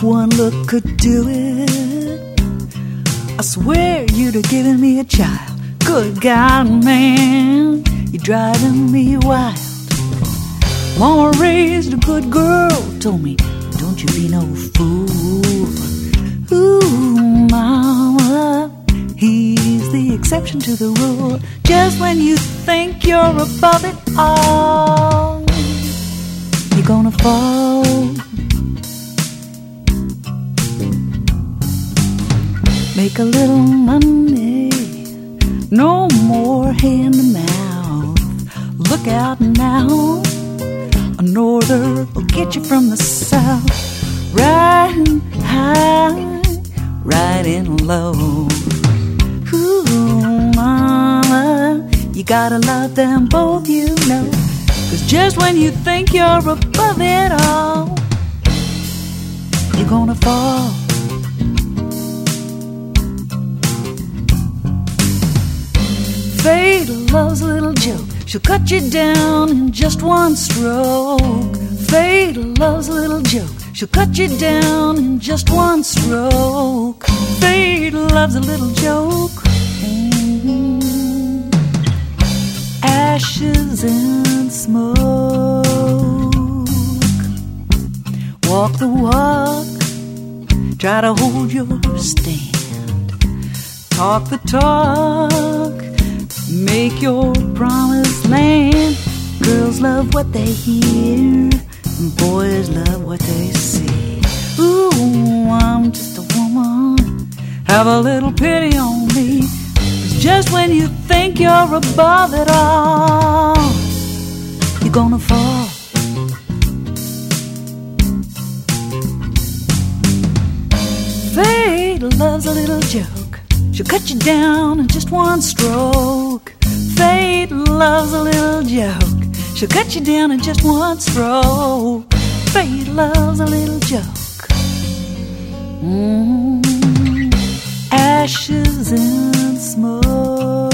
one look could do it, I swear you'd have given me a child. Good God, man, you're driving me wild. Mama raised a good girl, told me, don't you be no fool. Ooh, mama, he's the exception to the rule. Just when you think you're above it all, you're gonna fall. Make a little money, no more hand to mouth. Look out now, a norther will get you from the south. Riding high, riding low. Ooh, mama, you gotta love them both, you know. 'Cause just when you think you're above it all, you're gonna fall. Fate loves a little joke. She'll cut you down in just one stroke. Fate loves a little joke. She'll cut you down in just one stroke. Fate loves a little joke. Ashes and smoke. Walk the walk. Try to hold your stand. Talk the talk. Make your promised land. Girls love what they hear, and boys love what they see. Ooh, I'm just a woman. Have a little pity on me. 'Cause just when you think you're above it all, you're gonna fall. Fate loves a little joke. She'll cut you down in just one stroke. Fate loves a little joke. She'll cut you down in just one stroke. Fate loves a little joke. Ashes and smoke.